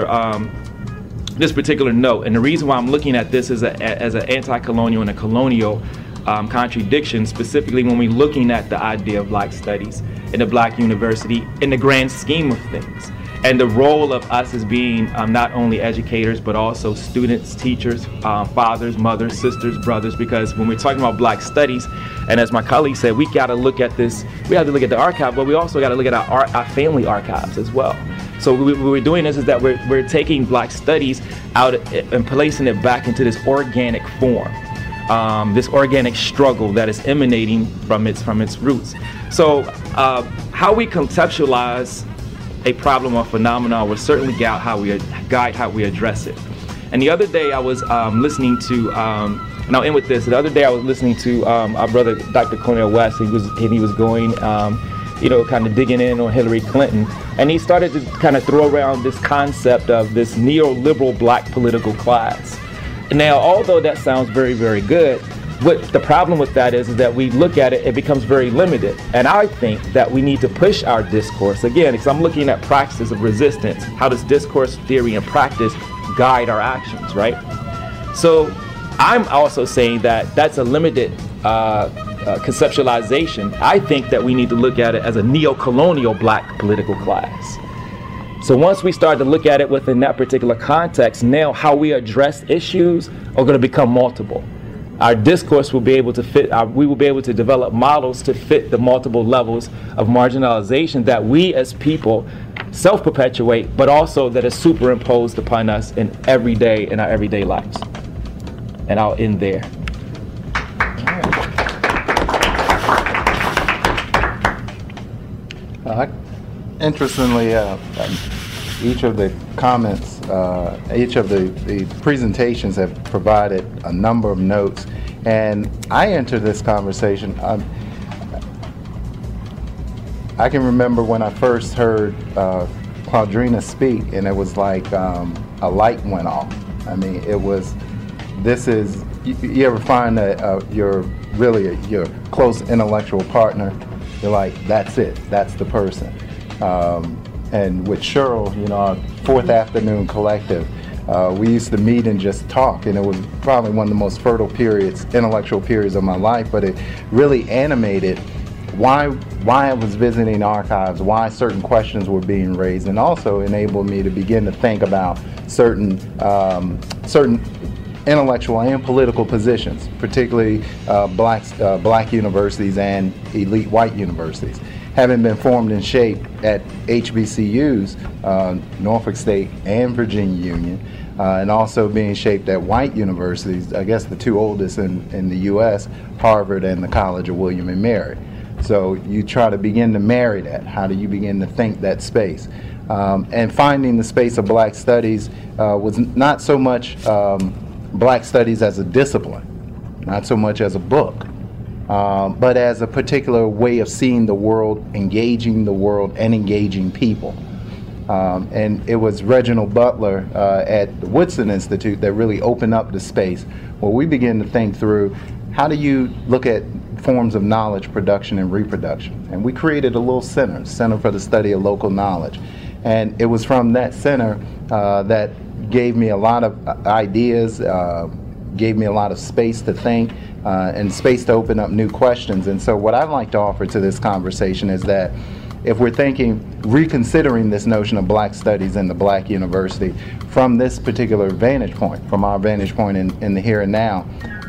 note. And the reason why I'm looking at this as an anti-colonial and a colonial contradiction, specifically when we're looking at the idea of black studies in the black university in the grand scheme of things. And the role of us as being not only educators, but also students, teachers, fathers, mothers, sisters, brothers, because when we're talking about black studies, and as my colleague said, we got to look at this, we have to look at the archive, but we also got to look at our family archives as well. So what we're doing is that we're taking black studies out and placing it back into this organic form, this organic struggle that is emanating from its roots. So how we conceptualize a problem or phenomenon will certainly guide how we address it. And the other day I was listening to, and I'll end with this. The other day I was listening to our brother Dr. Cornel West. He was going, kind of digging in on Hillary Clinton, and he started to kind of throw around this concept of this neoliberal black political class. Now, although that sounds very good, what the problem with that is that we look at it, it becomes very limited. And I think that we need to push our discourse, again, because I'm looking at practices of resistance. How does discourse, theory, and practice guide our actions, right? So I'm also saying that that's a limited conceptualization. I think that we need to look at it as a neo-colonial black political class. So once we start to look at it within that particular context, now how we address issues are going to become multiple. Our discourse will be able to fit, we will be able to develop models to fit the multiple levels of marginalization that we as people self-perpetuate, but also that is superimposed upon us in our everyday lives. And I'll end there. Interestingly, each of the comments, each of the presentations have provided a number of notes, and I entered this conversation. I can remember when I first heard Claudrena speak, and it was like a light went off. I mean, it was, you ever find that you're really your close intellectual partner, you're like, that's it, that's the person. And with Cheryl, our Fourth Afternoon Collective, we used to meet and just talk, and it was probably one of the most fertile periods, intellectual periods of my life, but it really animated why I was visiting archives, why certain questions were being raised, and also enabled me to begin to think about certain intellectual and political positions, particularly black universities and elite white universities. Having been formed and shaped at HBCUs, Norfolk State and Virginia Union, and also being shaped at white universities, I guess the two oldest in the U.S., Harvard and the College of William and Mary. So you try to begin to marry that. How do you begin to think that space? And finding the space of black studies was not so much black studies as a discipline, not so much as a book, but as a particular way of seeing the world, engaging the world, and engaging people. And it was Reginald Butler at the Woodson Institute that really opened up the space where we began to think through, how do you look at forms of knowledge production and reproduction? And we created a little Center for the Study of Local Knowledge. And it was from that center that gave me a lot of ideas, gave me a lot of space to think, and space to open up new questions. And so what I'd like to offer to this conversation is that if we're reconsidering this notion of black studies in the black university from this particular vantage point, from our vantage point in the here and now,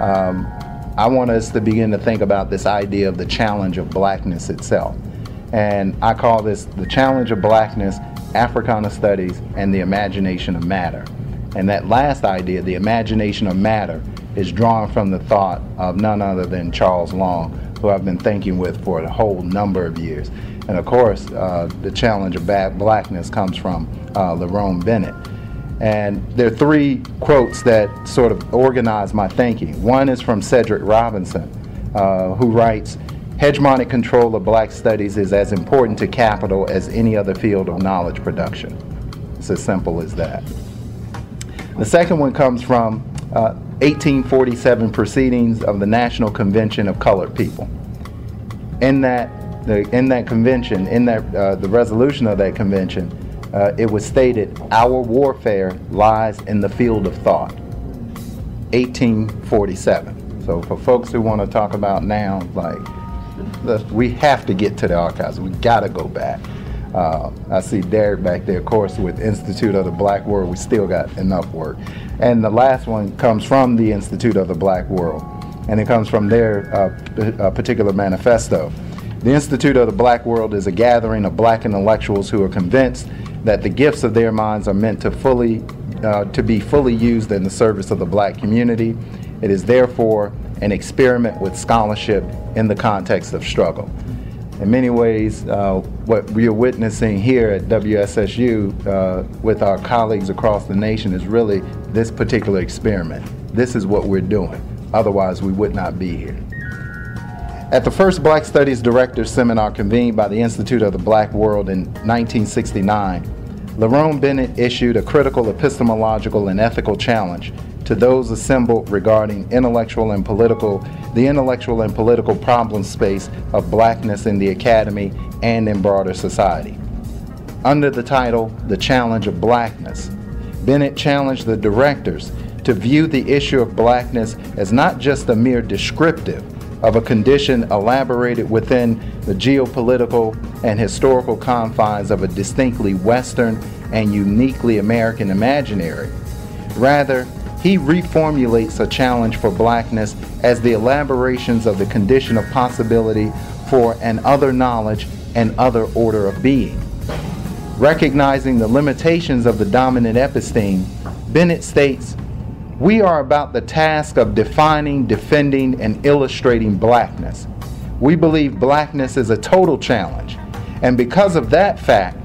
I want us to begin to think about this idea of the challenge of blackness itself. And I call this the challenge of blackness, Africana studies, and the imagination of matter. And that last idea, the imagination of matter, is drawn from the thought of none other than Charles Long, who I've been thinking with for a whole number of years. And of course, the challenge of blackness comes from Lerone Bennett. And there are three quotes that sort of organize my thinking. One is from Cedric Robinson, who writes, "Hegemonic control of black studies is as important to capital as any other field of knowledge production." It's as simple as that. The second one comes from 1847 proceedings of the National Convention of Colored People. In that convention, the resolution of that convention, it was stated, "Our warfare lies in the field of thought." 1847. So for folks who want to talk about now, we have to get to the archives. We got to go back. I see Derek back there, of course, with Institute of the Black World. We still got enough work. And the last one comes from the Institute of the Black World, and it comes from their particular manifesto. The Institute of the Black World is a gathering of black intellectuals who are convinced that the gifts of their minds are meant to be fully used in the service of the black community. It is therefore an experiment with scholarship in the context of struggle. In many ways, what we are witnessing here at WSSU with our colleagues across the nation is really this particular experiment. This is what we're doing. Otherwise, we would not be here. At the first Black Studies Directors Seminar convened by the Institute of the Black World in 1969, Lerone Bennett issued a critical epistemological and ethical challenge to those assembled regarding the intellectual and political problem space of blackness in the academy and in broader society. Under the title, "The Challenge of Blackness," Bennett challenged the directors to view the issue of blackness as not just a mere descriptive of a condition elaborated within the geopolitical and historical confines of a distinctly Western and uniquely American imaginary. Rather, he reformulates a challenge for blackness as the elaborations of the condition of possibility for an other knowledge and other order of being. Recognizing the limitations of the dominant episteme, Bennett states, "We are about the task of defining, defending, and illustrating blackness. We believe blackness is a total challenge, and because of the fact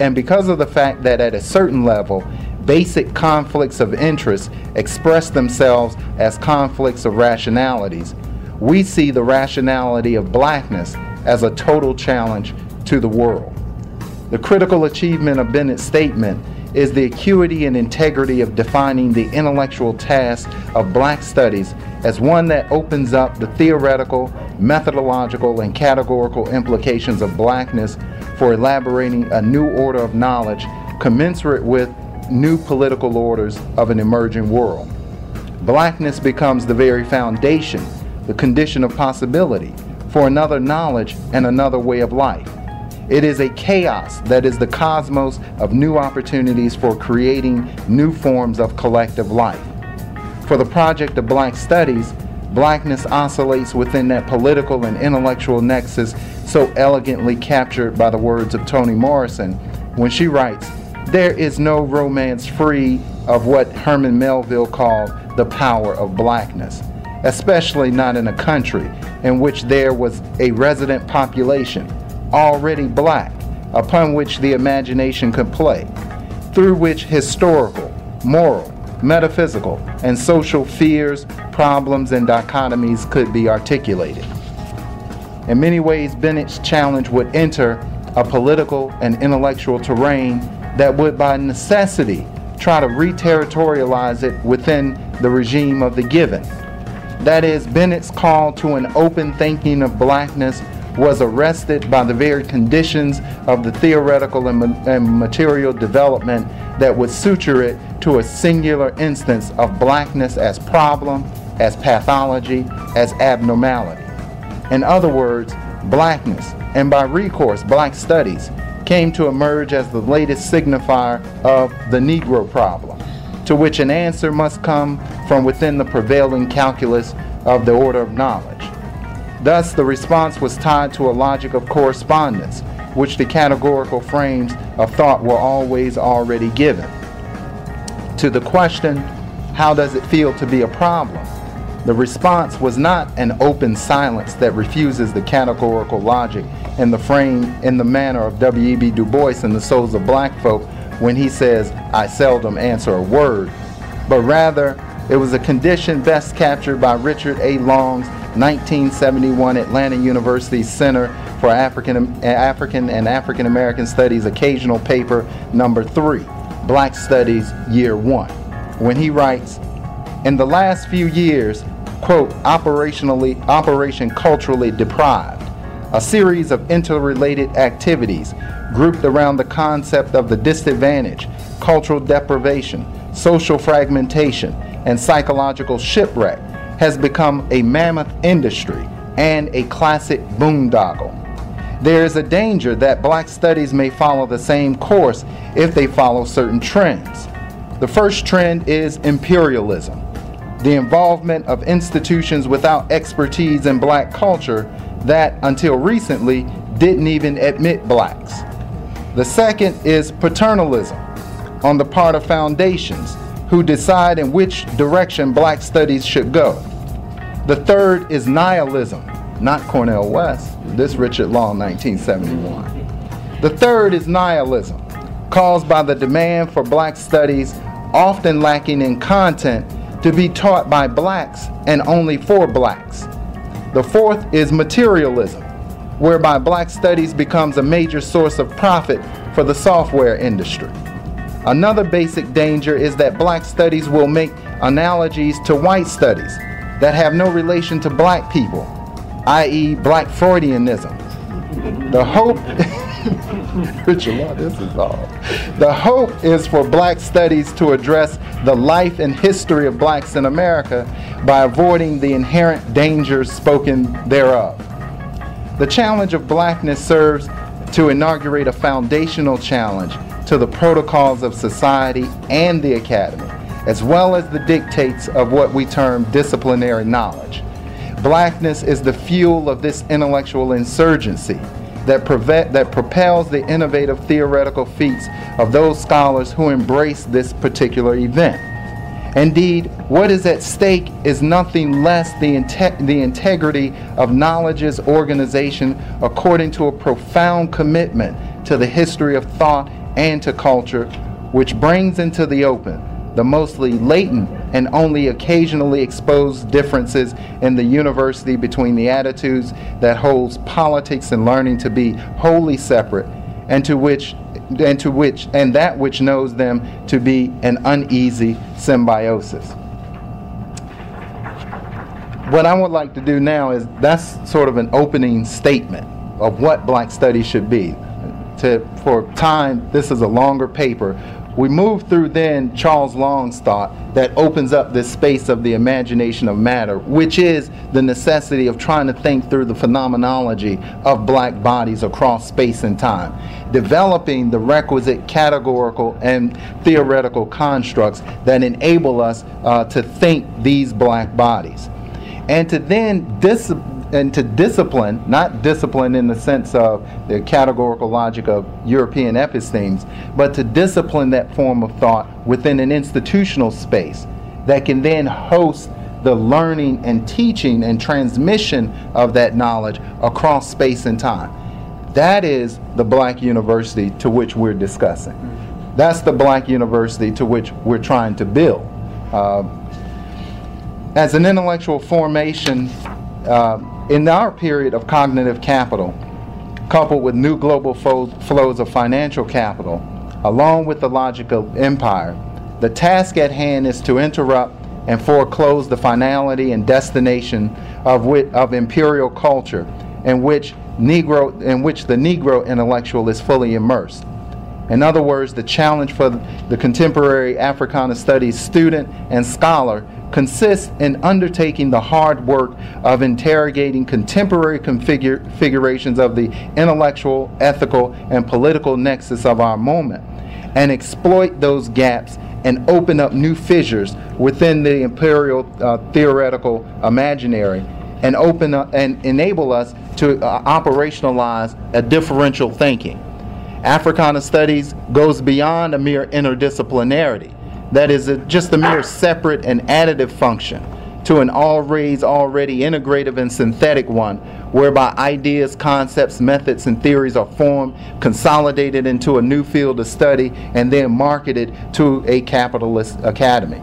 that at a certain level, basic conflicts of interest express themselves as conflicts of rationalities, we see the rationality of blackness as a total challenge to the world." The critical achievement of Bennett's statement is the acuity and integrity of defining the intellectual task of black studies as one that opens up the theoretical, methodological, and categorical implications of blackness for elaborating a new order of knowledge commensurate with new political orders of an emerging world. Blackness becomes the very foundation, the condition of possibility for another knowledge and another way of life. It is a chaos that is the cosmos of new opportunities for creating new forms of collective life. For the project of Black Studies, blackness oscillates within that political and intellectual nexus so elegantly captured by the words of Toni Morrison when she writes, "There is no romance free of what Herman Melville called the power of blackness, especially not in a country in which there was a resident population already black, upon which the imagination could play, through which historical, moral, metaphysical, and social fears, problems, and dichotomies could be articulated." In many ways, Bennett's challenge would enter a political and intellectual terrain that would by necessity try to re-territorialize it within the regime of the given. That is, Bennett's call to an open thinking of blackness was arrested by the very conditions of the theoretical and material development that would suture it to a singular instance of blackness as problem, as pathology, as abnormality. In other words, blackness, and by recourse, Black Studies, came to emerge as the latest signifier of the Negro problem, to which an answer must come from within the prevailing calculus of the order of knowledge. Thus, the response was tied to a logic of correspondence, which the categorical frames of thought were always already given. To the question, how does it feel to be a problem? The response was not an open silence that refuses the categorical logic in the manner of W.E.B. Du Bois in The Souls of Black Folk when he says, "I seldom answer a word," but rather it was a condition best captured by Richard A. Long's 1971 Atlanta University Center for African and African American Studies occasional paper number 3, Black Studies Year 1, when he writes, "In the last few years, quote, Operation Culturally Deprived, a series of interrelated activities grouped around the concept of the disadvantage, cultural deprivation, social fragmentation, and psychological shipwreck has become a mammoth industry and a classic boondoggle. There is a danger that Black Studies may follow the same course if they follow certain trends. The first trend is imperialism, the involvement of institutions without expertise in black culture that, until recently, didn't even admit blacks. The second is paternalism on the part of foundations who decide in which direction Black Studies should go. The third is nihilism, not Cornel West, this Richard Long, 1971. The third is nihilism, caused by the demand for Black Studies, often lacking in content, to be taught by blacks and only for blacks. The fourth is materialism, whereby Black Studies becomes a major source of profit for the software industry. Another basic danger is that Black Studies will make analogies to white studies that have no relation to black people, i.e. Black Freudianism. The hope The hope is for Black Studies to address the life and history of blacks in America by avoiding the inherent dangers spoken thereof. The challenge of blackness serves to inaugurate a foundational challenge to the protocols of society and the academy, as well as the dictates of what we term disciplinary knowledge. Blackness is the fuel of this intellectual insurgency that propels the innovative theoretical feats of those scholars who embrace this particular event. Indeed, what is at stake is nothing less the integrity of knowledge's organization according to a profound commitment to the history of thought and to culture, which brings into the open the mostly latent and only occasionally exposed differences in the university between the attitudes that holds politics and learning to be wholly separate, and that which knows them to be an uneasy symbiosis. What I would like to do now is, that's sort of an opening statement of what Black Studies should be. For time, this is a longer paper. We move through then Charles Long's thought that opens up this space of the imagination of matter, which is the necessity of trying to think through the phenomenology of black bodies across space and time, developing the requisite categorical and theoretical constructs that enable us to think these black bodies. And to then discipline, not discipline in the sense of the categorical logic of European epistemes, but to discipline that form of thought within an institutional space that can then host the learning and teaching and transmission of that knowledge across space and time. That is the Black university to which we're discussing. That's the Black university to which we're trying to build. As an intellectual formation, in our period of cognitive capital, coupled with new global flows of financial capital, along with the logical empire, the task at hand is to interrupt and foreclose the finality and destination of imperial culture in which the Negro intellectual is fully immersed. In other words, the challenge for the contemporary Africana Studies student and scholar consists in undertaking the hard work of interrogating contemporary configurations of the intellectual, ethical, and political nexus of our moment, and exploit those gaps and open up new fissures within the imperial theoretical imaginary, and open up and enable us to operationalize a differential thinking. Africana Studies goes beyond a mere interdisciplinarity, that is just a mere separate and additive function, to an already integrative and synthetic one, whereby ideas, concepts, methods, and theories are formed, consolidated into a new field of study, and then marketed to a capitalist academy.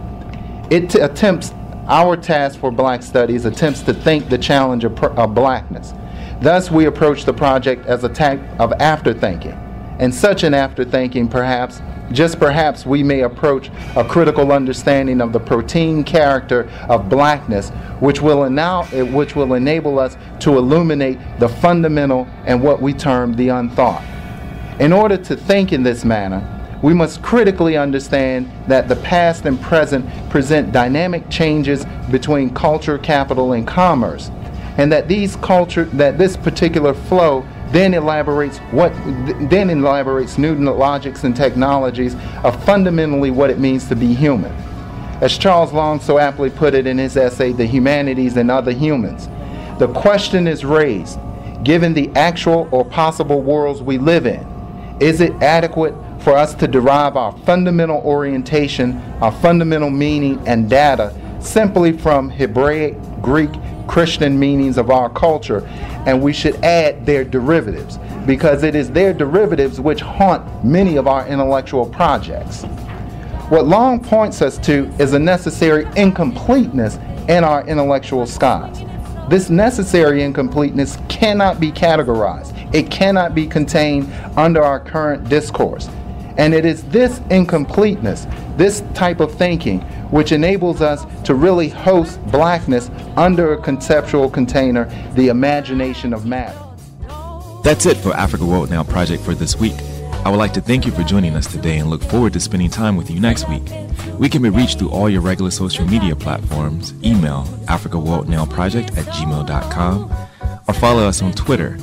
Our task for Black Studies attempts to think the challenge of blackness. Thus, we approach the project as a task of afterthinking. And such an afterthinking, perhaps we may approach a critical understanding of the protein character of blackness, which will enable us to illuminate the fundamental and what we term the unthought. In order to think in this manner, we must critically understand that the past and present present dynamic changes between culture, capital, and commerce, and that this particular flow then elaborates new logics and technologies of fundamentally what it means to be human. As Charles Long so aptly put it in his essay, The Humanities and Other Humans, the question is raised, given the actual or possible worlds we live in, is it adequate for us to derive our fundamental orientation, our fundamental meaning and data simply from Hebraic, Greek, Christian meanings of our culture, and we should add their derivatives, because it is their derivatives which haunt many of our intellectual projects. What Long points us to is a necessary incompleteness in our intellectual skies. This necessary incompleteness cannot be categorized. It cannot be contained under our current discourse. And it is this incompleteness, this type of thinking, which enables us to really host blackness under a conceptual container, the imagination of matter. That's it for Africa World Now Project for this week. I would like to thank you for joining us today and look forward to spending time with you next week. We can be reached through all your regular social media platforms. Email africaworldnowproject@gmail.com or follow us on Twitter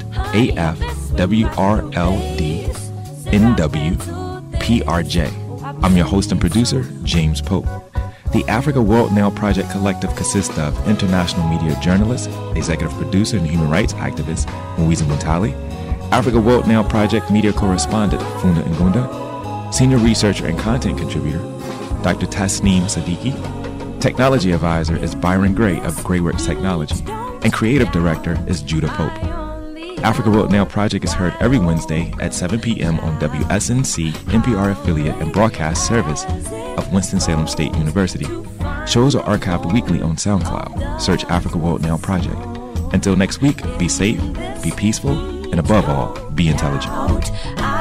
@AFWRLDNWPRJ. I'm your host and producer, James Pope. The Africa World Now Project Collective consists of international media journalist, executive producer, and human rights activist, Mwiza Muntali, Africa World Now Project media correspondent, Funa Ngunda, senior researcher and content contributor, Dr. Tasneem Siddiqui. Technology advisor is Byron Gray of Grayworks Technology, and creative director is Judah Pope. Africa World Now Project is heard every Wednesday at 7 p.m. on WSNC, NPR affiliate and broadcast service of Winston-Salem State University. Shows are archived weekly on SoundCloud. Search Africa World Now Project. Until next week, be safe, be peaceful, and above all, be intelligent.